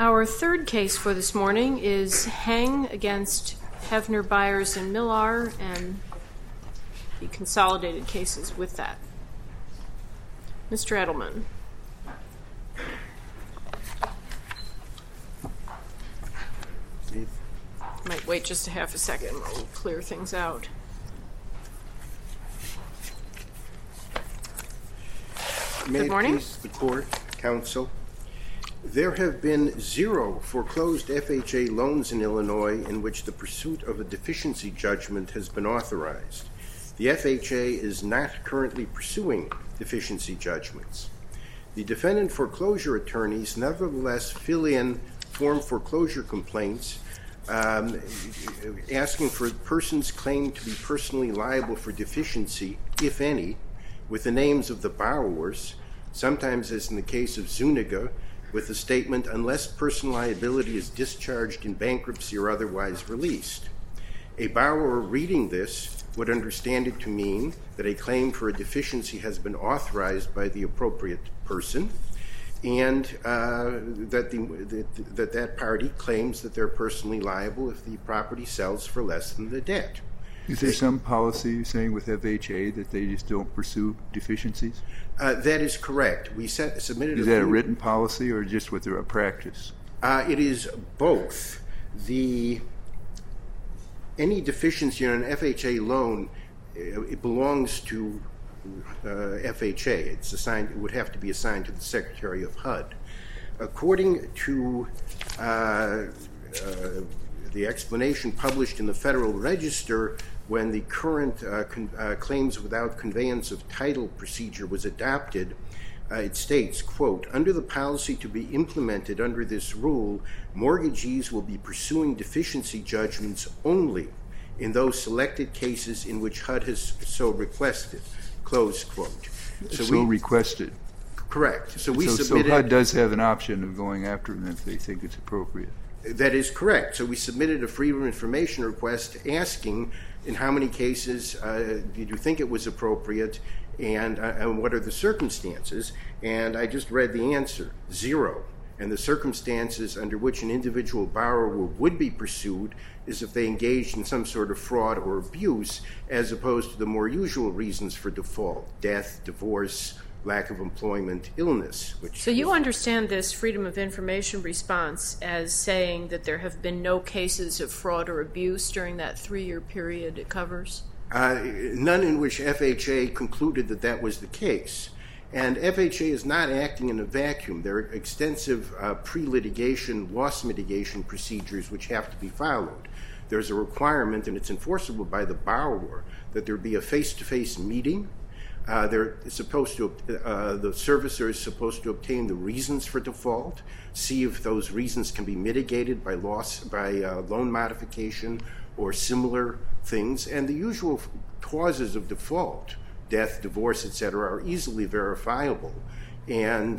Our third case for this morning is Heng against Hefner, Byers, and Millar, and the consolidated cases with that. Mr. Edelman. Might wait just a half a second while we clear things out. Good morning. May it please the court, counsel. There have been 0 foreclosed FHA loans in Illinois in which the pursuit of a deficiency judgment has been authorized. The FHA is not currently pursuing deficiency judgments. The defendant foreclosure attorneys nevertheless fill in form foreclosure complaints asking for persons claimed to be personally liable for deficiency, if any, with the names of the borrowers, sometimes as in the case of Zuniga, with the statement, unless personal liability is discharged in bankruptcy or otherwise released. A borrower reading this would understand it to mean that a claim for a deficiency has been authorized by the appropriate person, and that party claims that they're personally liable if the property sells for less than the debt. Is there some policy, you're saying, with FHA that they just don't pursue deficiencies? That is correct. We submitted. Is that a written policy or just with a practice? It is both. Any deficiency on an FHA loan, it belongs to FHA. It's assigned. It would have to be assigned to the Secretary of HUD. According to the explanation published in the Federal Register when the current claims without conveyance of title procedure was adopted, it states, quote, under the policy to be implemented under this rule, mortgagees will be pursuing deficiency judgments only in those selected cases in which HUD has so requested, close quote. So requested. Correct. So HUD does have an option of going after them if they think it's appropriate. That is correct. So we submitted a Freedom of Information request asking in how many cases did you think it was appropriate and what are the circumstances? And I just read the answer, 0. And the circumstances under which an individual borrower would be pursued is if they engaged in some sort of fraud or abuse, as opposed to the more usual reasons for default, death, divorce, lack of employment, illness. So you understand this Freedom of Information response as saying that there have been no cases of fraud or abuse during that 3-year period it covers? None in which FHA concluded that that was the case. And FHA is not acting in a vacuum. There are extensive pre-litigation loss mitigation procedures which have to be followed. There's a requirement, and it's enforceable by the borrower, that there be a face-to-face meeting. The servicer is supposed to obtain the reasons for default, see if those reasons can be mitigated by loan modification or similar things. And the usual causes of default, death, divorce, etc., are easily verifiable. And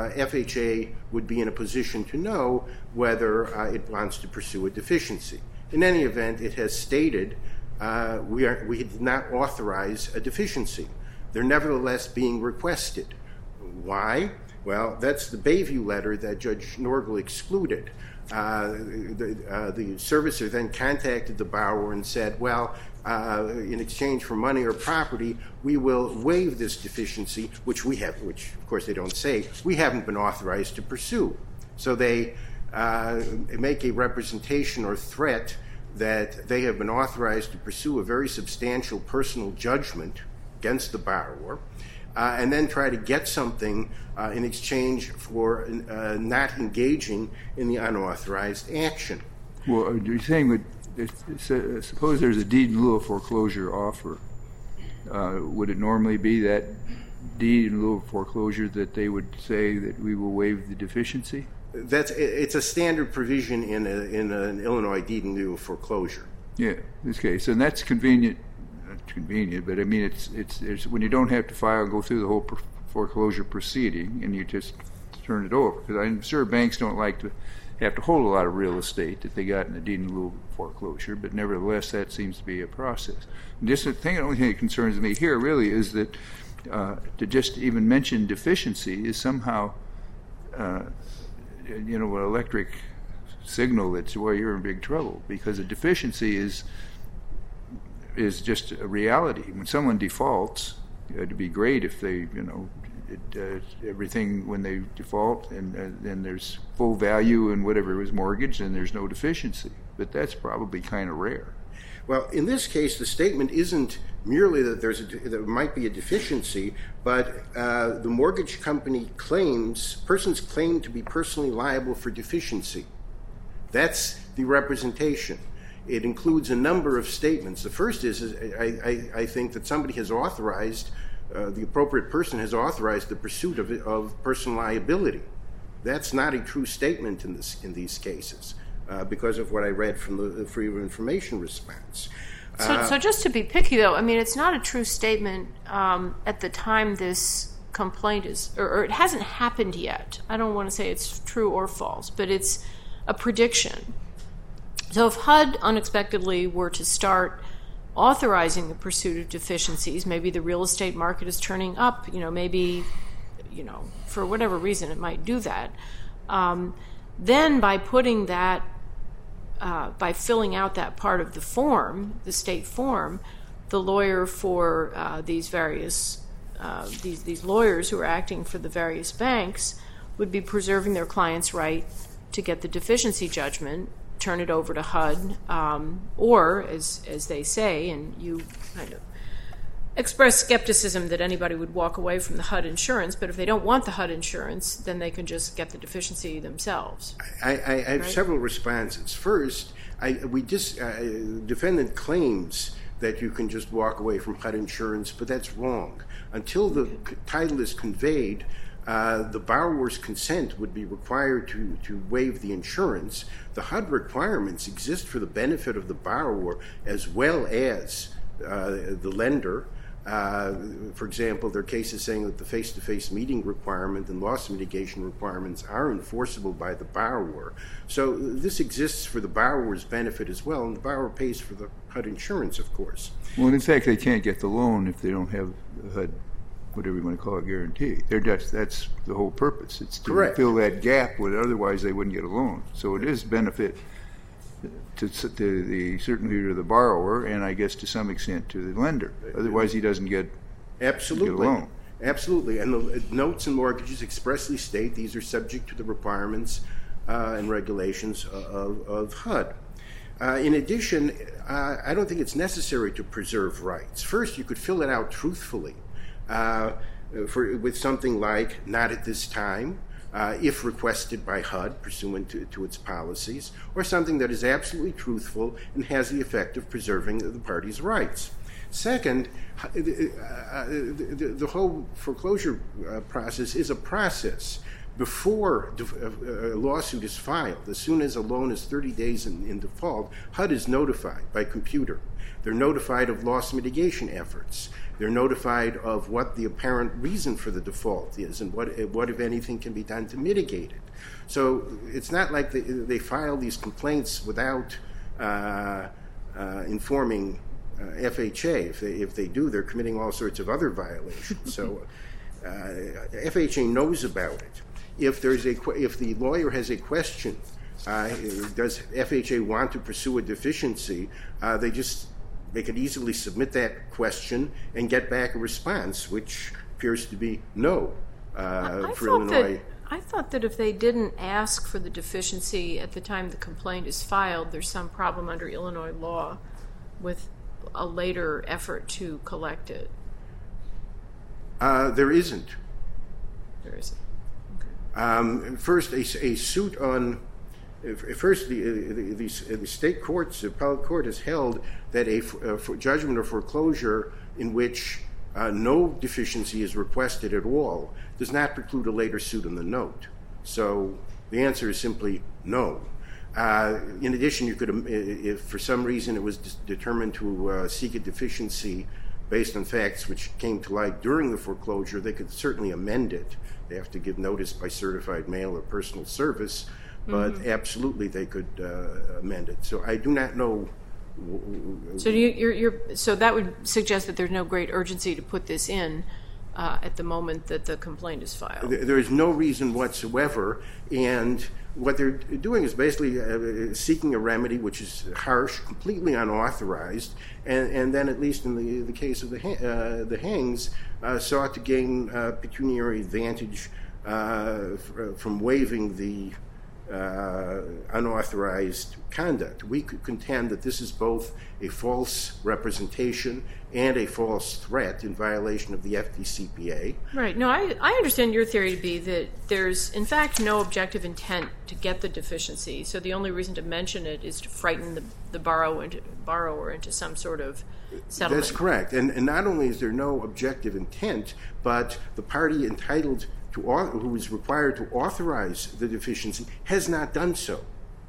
FHA would be in a position to know whether it wants to pursue a deficiency. In any event, it has stated we did not authorize a deficiency. They're nevertheless being requested. Why? Well, that's the Bayview letter that Judge Norgal excluded. The servicer then contacted the borrower and said, well, in exchange for money or property, we will waive this deficiency, which of course they don't say, we haven't been authorized to pursue. So they make a representation or threat that they have been authorized to pursue a very substantial personal judgment against the borrower, and then try to get something in exchange for not engaging in the unauthorized action. Well, you're saying that suppose there's a deed in lieu of foreclosure offer. Would it normally be that deed in lieu of foreclosure that they would say that we will waive the deficiency? It's a standard provision in an Illinois deed in lieu of foreclosure. Yeah, in this case, and that's convenient. Convenient, but I mean it's when you don't have to go through the whole foreclosure proceeding and you just turn it over, because I'm sure banks don't like to have to hold a lot of real estate that they got in the deed in lieu of foreclosure, but nevertheless that seems to be a process. And the only thing that concerns me here really is that to just even mention deficiency is somehow an electric signal that's why you're in big trouble, because a deficiency is just a reality. When someone defaults, it'd be great if they, everything when they default and then there's full value in whatever was mortgaged and there's no deficiency. But that's probably kind of rare. Well, in this case, the statement isn't merely that there might be a deficiency, but the mortgage company persons claim to be personally liable for deficiency. That's the representation. It includes a number of statements. The first is I think that somebody has authorized, the appropriate person has authorized the pursuit of personal liability. That's not a true statement in these cases. Because of what I read from the Freedom of Information response. So just to be picky, though, I mean, it's not a true statement at the time this complaint is, or it hasn't happened yet. I don't want to say it's true or false, but it's a prediction. So if HUD unexpectedly were to start authorizing the pursuit of deficiencies, maybe the real estate market is turning up, maybe, for whatever reason it might do that, then by putting that, by filling out that part of the form, the state form, the lawyer for these various, these lawyers who are acting for the various banks would be preserving their client's right to get the deficiency judgment, turn it over to HUD, or, as they say, and you kind of express skepticism that anybody would walk away from the HUD insurance, but if they don't want the HUD insurance, then they can just get the deficiency themselves. I have several responses. First, defendant claims that you can just walk away from HUD insurance, but that's wrong. Until the title is conveyed, the borrower's consent would be required to waive the insurance. The HUD requirements exist for the benefit of the borrower as well as the lender. For example, there are cases saying that the face-to-face meeting requirement and loss mitigation requirements are enforceable by the borrower. So this exists for the borrower's benefit as well, and the borrower pays for the HUD insurance, of course. Well, in fact, they can't get the loan if they don't have the HUD, whatever you want to call it, guarantee. That's the whole purpose. It's to fill that gap, otherwise they wouldn't get a loan. So it is benefit to certainly to the borrower, and I guess to some extent to the lender. Otherwise, he doesn't get a loan. Absolutely. And the notes and mortgages expressly state these are subject to the requirements and regulations of HUD. In addition, I don't think it's necessary to preserve rights. First, you could fill it out truthfully with something like, not at this time, if requested by HUD, pursuant to its policies, or something that is absolutely truthful and has the effect of preserving the party's rights. Second, the whole foreclosure process is a process. Before a lawsuit is filed, as soon as a loan is 30 days in default, HUD is notified by computer. They're notified of loss mitigation efforts. They're notified of what the apparent reason for the default is and what, if anything, can be done to mitigate it. So it's not like they file these complaints without informing FHA. If they do, they're committing all sorts of other violations. So FHA knows about it. If the lawyer has a question, does FHA want to pursue a deficiency, they could easily submit that question and get back a response, which appears to be no for Illinois. I thought that if they didn't ask for the deficiency at the time the complaint is filed, there's some problem under Illinois law with a later effort to collect it. There isn't. There isn't. First, a suit on. First, the state courts, the appellate court, has held that a judgment of foreclosure in which no deficiency is requested at all does not preclude a later suit on the note. So the answer is simply no. In addition, you could, if for some reason it was determined to seek a deficiency based on facts which came to light during the foreclosure, they could certainly amend it. They have to give notice by certified mail or personal service, but absolutely they could amend it. So I do not know. So so that would suggest that there's no great urgency to put this in at the moment that the complaint is filed. There is no reason whatsoever, and what they're doing is basically seeking a remedy which is harsh, completely unauthorized, and then, at least in the case of the Hangs, sought to gain pecuniary advantage from waiving the unauthorized conduct. We could contend that this is both a false representation and a false threat in violation of the FDCPA. Right. No, I understand your theory to be that there's, in fact, no objective intent to get the deficiency, so the only reason to mention it is to frighten the borrower into some sort of settlement. That's correct. And not only is there no objective intent, but the party entitled to, who is required to authorize the deficiency, has not done so.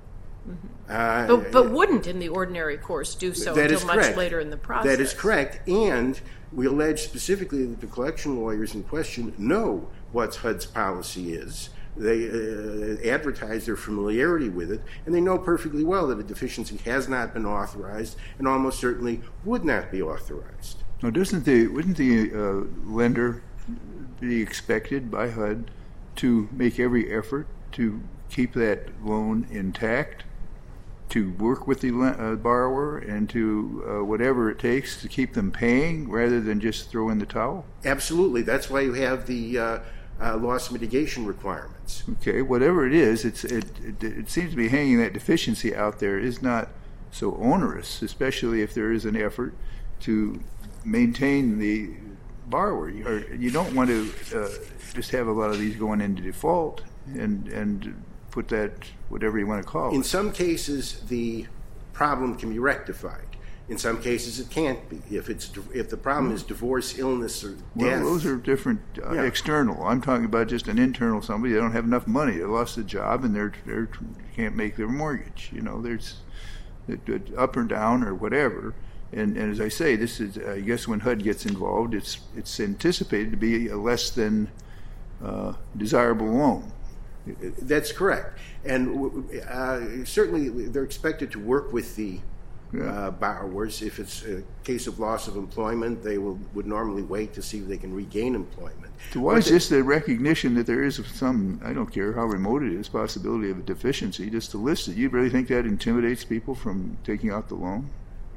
But wouldn't, in the ordinary course, do so until much later in the process. That is correct. And we allege specifically that the collection lawyers in question know what HUD's policy is. They advertise their familiarity with it, and they know perfectly well that a deficiency has not been authorized and almost certainly would not be authorized. Now, wouldn't the lender be expected by HUD to make every effort to keep that loan intact, to work with the borrower, and to whatever it takes to keep them paying rather than just throw in the towel? Absolutely. That's why you have the loss mitigation requirements. Okay, whatever it is, it seems to be hanging that deficiency out there is not so onerous, especially if there is an effort to maintain the borrower. You don't want to just have a lot of these going into default and put that, whatever you want to call it. In some cases, the problem can be rectified. In some cases, it can't be. If the problem is divorce, illness, or death. Well, those are different external. I'm talking about just an internal somebody. They don't have enough money. They lost a job and they can't make their mortgage. You know, there's up or down or whatever. And as I say, this is, I guess, when HUD gets involved, it's anticipated to be a less than desirable loan. That's correct. And certainly they're expected to work with the borrowers. If it's a case of loss of employment, they would normally wait to see if they can regain employment. So why is just the recognition that there is some, I don't care how remote it is, possibility of a deficiency, just to list it? You really think that intimidates people from taking out the loan?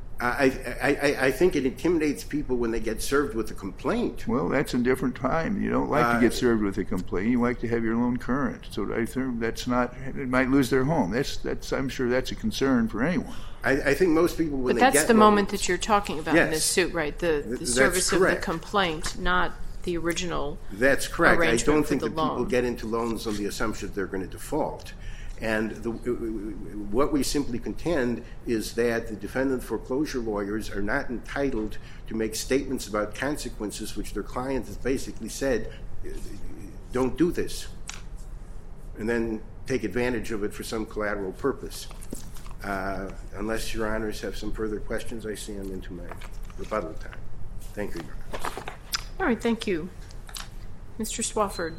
I think it intimidates people when they get served with a complaint. Well, that's a different time. You don't like to get served with a complaint. You like to have your loan current. So I think that's not. It might lose their home. That's. I'm sure that's a concern for anyone. I think most people when but they get that's the moment that you're talking about in this suit, right? The service correct. of the complaint, not the original. That's correct. I don't think that loan. People get into loans on the assumption that they're going to default. And what we simply contend is that the defendant foreclosure lawyers are not entitled to make statements about consequences which their client has basically said, don't do this, and then take advantage of it for some collateral purpose. Unless Your Honors have some further questions, I see I'm into my rebuttal time. Thank you, Your Honors. All right, thank you. Mr. Swafford.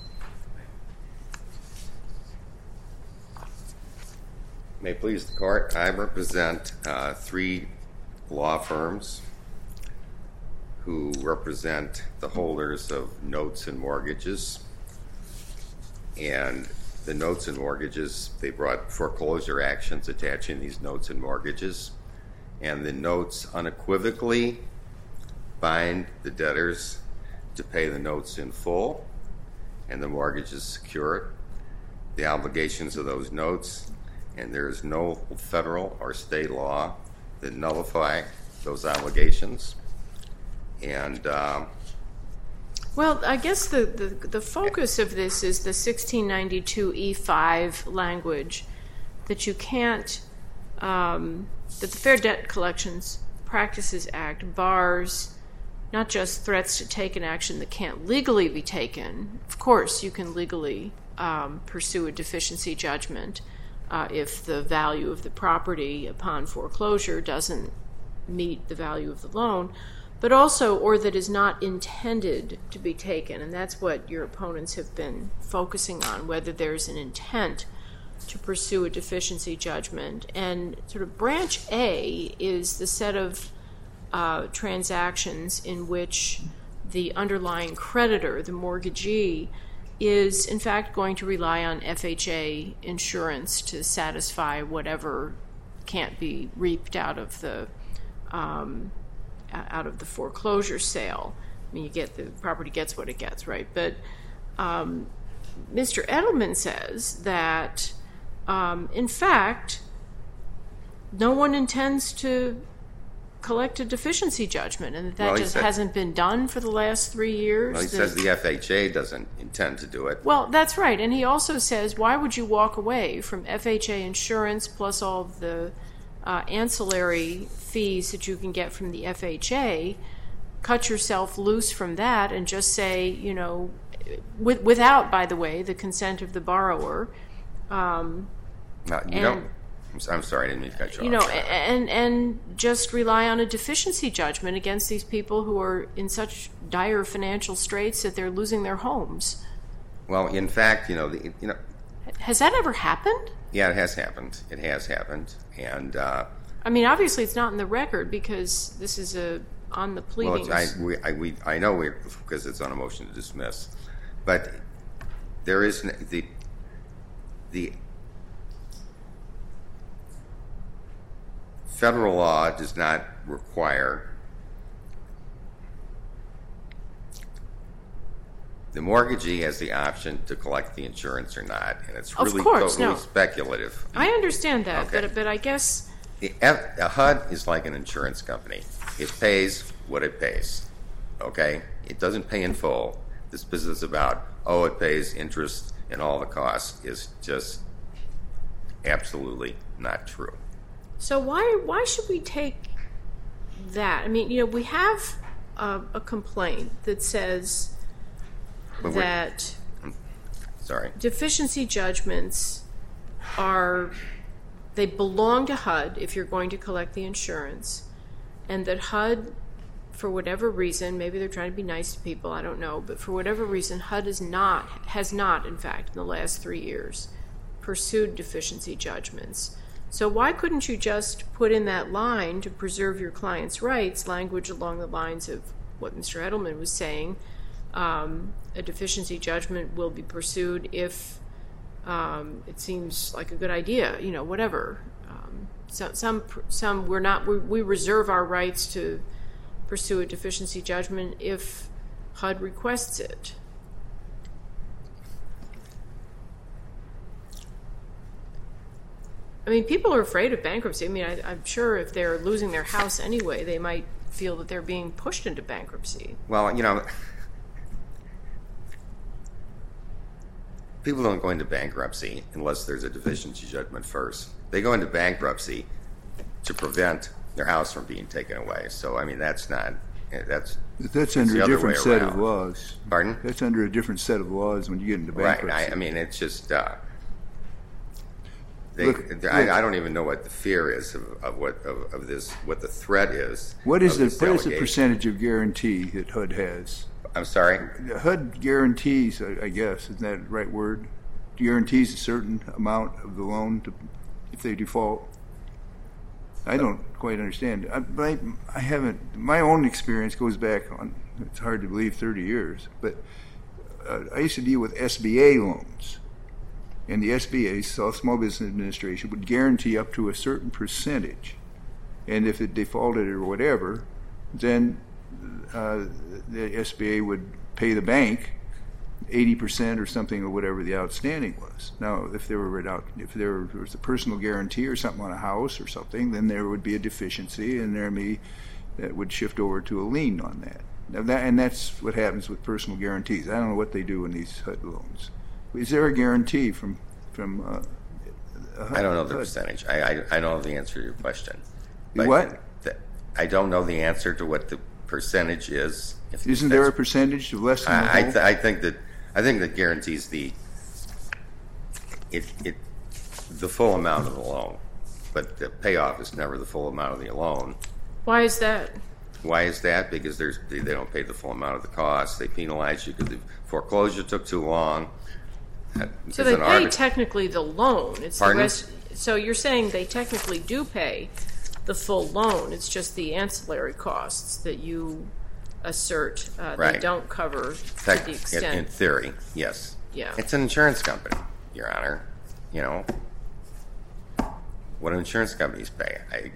May it please the court, I represent 3 law firms who represent the holders of notes and mortgages. And the notes and mortgages, they brought foreclosure actions attaching these notes and mortgages. And the notes unequivocally bind the debtors to pay the notes in full, and the mortgages secure the obligations of those notes. And there is no federal or state law that nullify those obligations. And well, I guess the focus of this is the 1692E5 language that you can't, that the Fair Debt Collections Practices Act bars not just threats to take an action that can't legally be taken. Of course, you can legally pursue a deficiency judgment if the value of the property upon foreclosure doesn't meet the value of the loan, but also, or that is not intended to be taken. And that's what your opponents have been focusing on, whether there's an intent to pursue a deficiency judgment. And sort of branch A is the set of transactions in which the underlying creditor, the mortgagee, is in fact going to rely on FHA insurance to satisfy whatever can't be reaped out of the foreclosure sale. I mean, the property gets what it gets, right? But Mr. Edelman says that, in fact, no one intends to collect a deficiency judgment, and that just hasn't been done for the last 3 years. Well, he says the FHA doesn't intend to do it. Well, that's right. And he also says, why would you walk away from FHA insurance plus all of the ancillary fees that you can get from the FHA, cut yourself loose from that, and just say, you know, without, by the way, the consent of the borrower. I'm sorry, I didn't mean to cut you off. You know, and just rely on a deficiency judgment against these people who are in such dire financial straits that they're losing their homes. Well, in fact, has that ever happened? Yeah, it has happened. It has happened, and I mean, obviously, it's not in the record because this is on the pleadings. Well, I know because it's on a motion to dismiss, but there is the federal law does not require the mortgagee has the option to collect the insurance or not, and it's really totally speculative. I understand that, okay. but I guess a HUD is like an insurance company. It pays what it pays. Okay, it doesn't pay in full. This business about it pays interest and all the costs is just absolutely not true. So why should we take that? I mean, you know, we have a complaint that says that deficiency judgments they belong to HUD if you're going to collect the insurance, and that HUD, for whatever reason, maybe they're trying to be nice to people, I don't know, but for whatever reason, HUD has not, in fact, in the last 3 years, pursued deficiency judgments. So why couldn't you just put in that line to preserve your client's rights, language along the lines of what Mr. Edelman was saying, a deficiency judgment will be pursued if it seems like a good idea, you know, whatever. We reserve our rights to pursue a deficiency judgment if HUD requests it. I mean, people are afraid of bankruptcy. I mean, I'm sure if they're losing their house anyway, they might feel that they're being pushed into bankruptcy. Well, you know, people don't go into bankruptcy unless there's a deficiency judgment first. They go into bankruptcy to prevent their house from being taken away. So, I mean, that's under a different set of laws. Pardon? That's under a different set of laws when you get into bankruptcy. Right. I mean, it's just I don't even know what the fear is of what the threat is. What is the percentage of guarantee that HUD has? I'm sorry? HUD guarantees, I guess, isn't that the right word? Guarantees a certain amount of the loan if they default. I don't quite understand. I haven't. My own experience goes back on. It's hard to believe 30 years, but I used to deal with SBA loans, and the SBA, Small Business Administration, would guarantee up to a certain percentage, and if it defaulted or whatever, then the SBA would pay the bank 80% or something, or whatever the outstanding was. Now, if there was a personal guarantee or something on a house or something, then there would be a deficiency, and that would shift over to a lien on that. And that's what happens with personal guarantees. I don't know what they do in these HUD loans. Is there a guarantee from HUD? I don't know the percentage. I don't know the answer to your question. What? I don't know the answer to what the percentage is. Isn't there a percentage of less than the whole? I think that guarantees the full amount of the loan, but the payoff is never the full amount of the loan. Why is that? Why is that? Because they don't pay the full amount of the cost. They penalize you because the foreclosure took too long. So they pay technically the loan. Pardon? The rest. So you're saying they technically do pay the full loan. It's just the ancillary costs that you assert right. They don't cover to the extent. In theory, yes. Yeah. It's an insurance company, Your Honor. You know, what do insurance companies pay?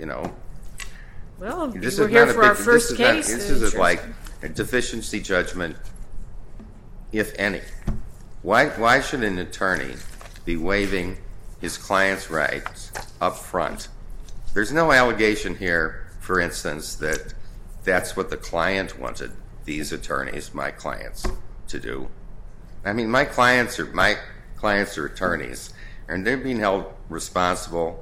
Well, This we're is here not a for our big- first this is not- case. This the is insurance like a deficiency judgment, if any. Why should an attorney be waiving his client's rights up front? There's no allegation here, for instance, that that's what the client wanted these attorneys, my clients, to do. I mean, my clients are attorneys, and they're being held responsible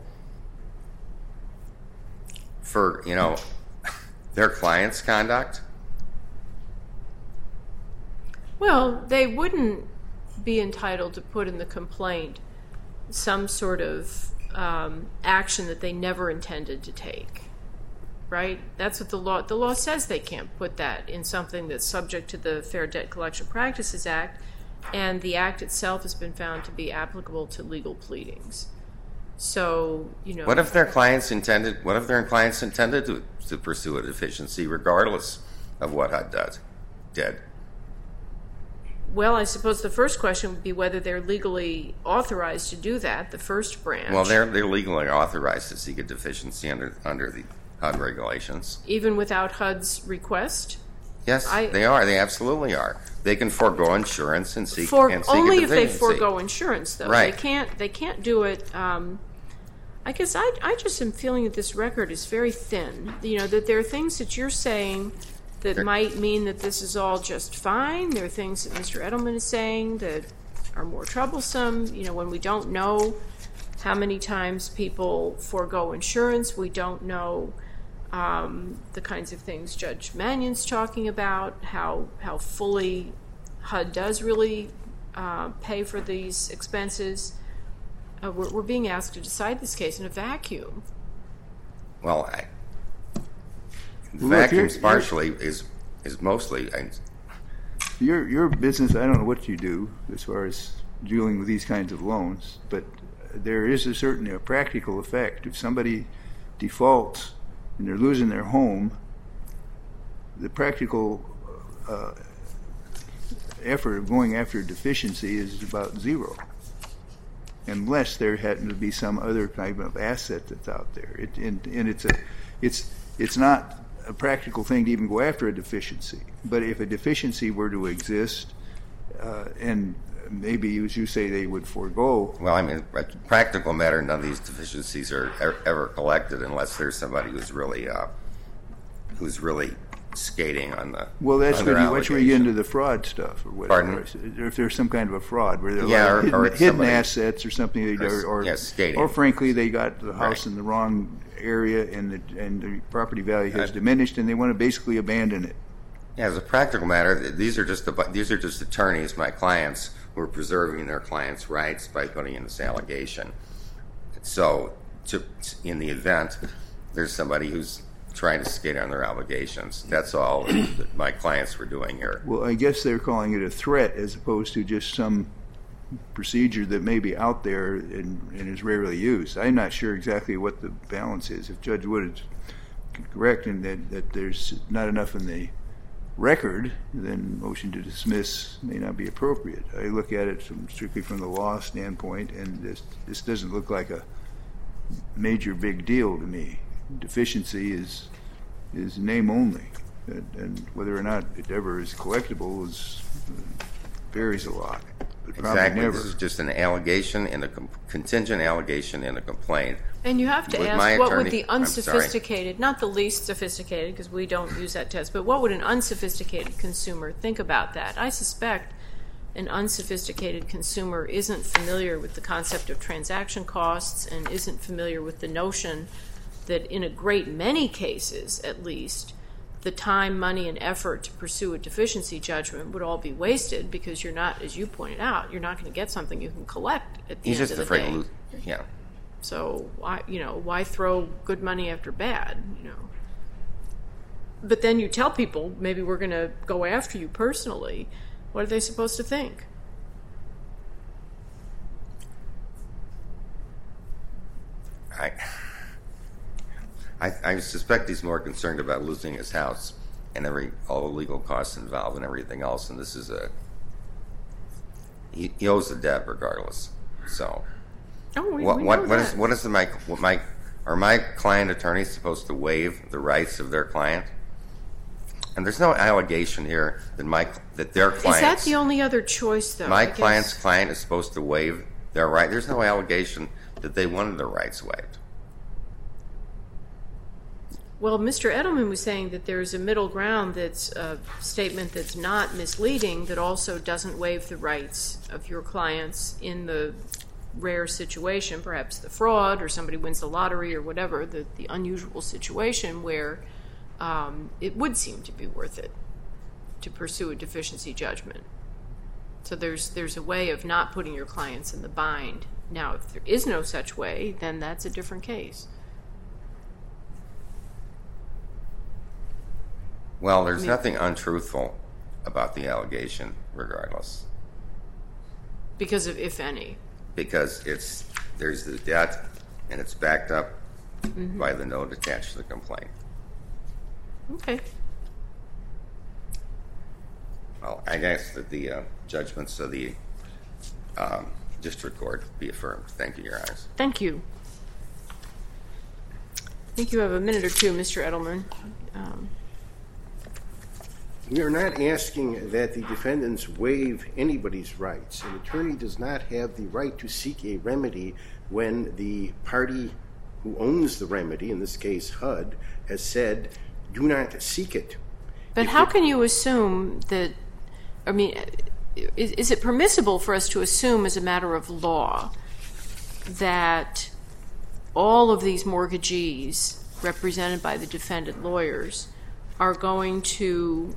for, their client's conduct. Well, they wouldn't be entitled to put in the complaint some sort of action that they never intended to take, right? That's what the law says. They can't put that in something that's subject to the Fair Debt Collection Practices Act, and the act itself has been found to be applicable to legal pleadings. So, What if their clients intended to pursue a deficiency regardless of what HUD did? Well, I suppose the first question would be whether they're legally authorized to do that, the first branch. Well, they're legally authorized to seek a deficiency under the HUD regulations. Even without HUD's request? Yes, they are. They absolutely are. They can forego insurance and seek Only a deficiency. if they forego insurance, though. Right. They can't do it. I guess I just am feeling that this record is very thin. That there are things that you're saying that might mean that this is all just fine. There are things that Mr. Edelman is saying that are more troublesome. When we don't know how many times people forego insurance, we don't know the kinds of things Judge Mannion's talking about, how fully HUD does really pay for these expenses. We're being asked to decide this case in a vacuum. Well, the vacuum's partially is mostly. Your business, I don't know what you do as far as dealing with these kinds of loans, but there is a certain practical effect. If somebody defaults and they're losing their home, the practical effort of going after a deficiency is about zero, unless there happens to be some other type of asset that's out there. It's not a practical thing to even go after a deficiency. But if a deficiency were to exist, and maybe, as you say, they would forego. Well, I mean, a practical matter, none of these deficiencies are ever collected unless there's somebody who's really skating on the. Well, that's where you get into the fraud stuff or whatever. Pardon? Or if there's some kind of a fraud where there are hidden assets or something, or frankly, they got the house in the wrong area and the property value has diminished and they want to basically abandon it. Yeah, as a practical matter, these are just attorneys, my clients, who are preserving their clients' rights by putting in this allegation. So, in the event there's somebody who's trying to skate on their obligations, that's all that my clients were doing here. Well, I guess they're calling it a threat as opposed to just some procedure that may be out there and is rarely used. I'm not sure exactly what the balance is. If Judge Wood is correct in that there's not enough in the record, then motion to dismiss may not be appropriate. I look at it strictly from the law standpoint, and this doesn't look like a major big deal to me. Deficiency is name only, and whether or not it ever is collectible varies a lot. But Exactly. never. This is just an allegation and a contingent allegation in a complaint. And you have to With ask, my what would attorney- the unsophisticated, not the least sophisticated, because we don't use that test, but what would an unsophisticated consumer think about that? I suspect an unsophisticated consumer isn't familiar with the concept of transaction costs and isn't familiar with the notion that in a great many cases, at least, the time, money, and effort to pursue a deficiency judgment would all be wasted because you're not, as you pointed out, you're not going to get something you can collect at the He's end just of the afraid day. to lose. Yeah. So why throw good money after bad? But then you tell people maybe we're going to go after you personally. What are they supposed to think? I suspect he's more concerned about losing his house and all the legal costs involved and everything else. And this is he owes the debt regardless. So, we know that. what is are my client attorneys supposed to waive the rights of their client? And there's no allegation here that their clients. Is that the only other choice, though? My client's client is supposed to waive their right. There's no allegation that they wanted their rights waived. Well, Mr. Edelman was saying that there's a middle ground that's a statement that's not misleading that also doesn't waive the rights of your clients in the rare situation, perhaps the fraud or somebody wins the lottery or whatever, the unusual situation where it would seem to be worth it to pursue a deficiency judgment. So there's a way of not putting your clients in the bind. Now, if there is no such way, then that's a different case. Well, there's nothing untruthful about the allegation, regardless. Because of, if any. Because there's the debt, and it's backed up by the note attached to the complaint. Okay. Well, I ask that the judgments of the district court be affirmed. Thank you, Your Honors. Thank you. I think you have a minute or two, Mr. Edelman. We are not asking that the defendants waive anybody's rights. An attorney does not have the right to seek a remedy when the party who owns the remedy, in this case HUD, has said, do not seek it. But how can you assume that, I mean, is it permissible for us to assume as a matter of law that all of these mortgagees represented by the defendant lawyers are going to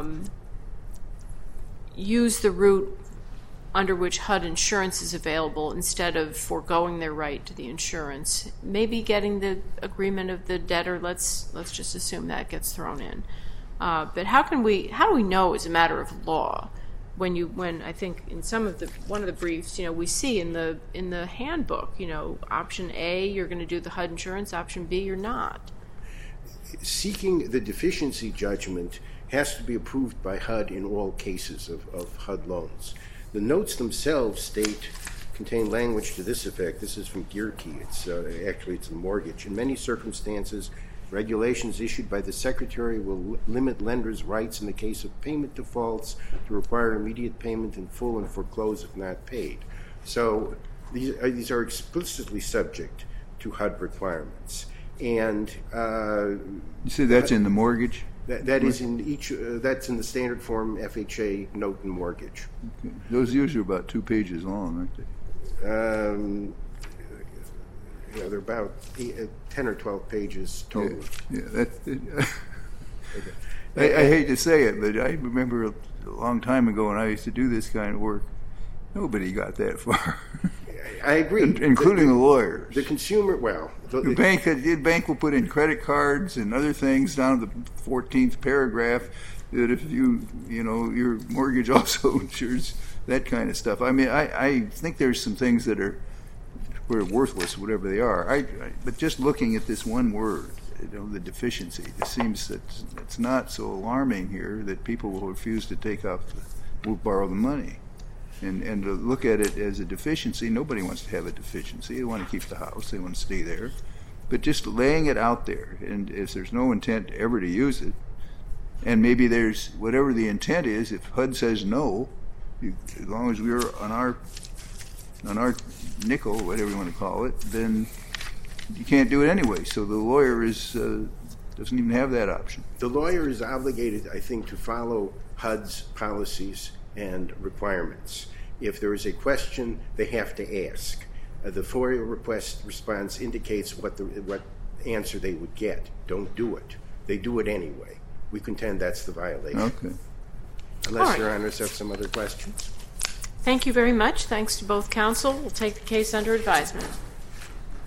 use the route under which HUD insurance is available instead of foregoing their right to the insurance, maybe getting the agreement of the debtor? Let's just assume that gets thrown in. But how do we know as a matter of law when I think in one of the briefs, we see in the handbook, option A, you're going to do the HUD insurance, option B, you're not. Seeking the deficiency judgment has to be approved by HUD in all cases of HUD loans. The notes themselves contain language to this effect. This is from Gierke. It's a mortgage. In many circumstances, regulations issued by the Secretary will limit lenders' rights in the case of payment defaults to require immediate payment in full and foreclose if not paid. So these are explicitly subject to HUD requirements. And you say that's in the mortgage? That is in each. That's in the standard form FHA note and mortgage. Okay. Those usually are about 2 pages long, aren't they? They're about 10 or 12 pages total. Yeah. I hate to say it, but I remember a long time ago when I used to do this kind of work, nobody got that far. I agree, including the lawyers. The consumer, the bank will put in credit cards and other things down to the 14th paragraph that if your mortgage also insures that kind of stuff. I mean, I think there's some things that are worthless, whatever they are. But just looking at this one word, the deficiency, it seems that it's not so alarming here that people will refuse to will borrow the money. And to look at it as a deficiency, nobody wants to have a deficiency. They want to keep the house. They want to stay there. But just laying it out there, and if there's no intent ever to use it, and maybe there's whatever the intent is, if HUD says no, as long as we're on our nickel, whatever you want to call it, then you can't do it anyway. So the lawyer doesn't even have that option. The lawyer is obligated, I think, to follow HUD's policies and requirements. If there is a question, they have to ask. The FOIA response indicates what answer they would get. Don't do it. They do it anyway. We contend that's the violation. Okay. Unless Your Honors have some other questions. Thank you very much. Thanks to both counsel. We'll take the case under advisement.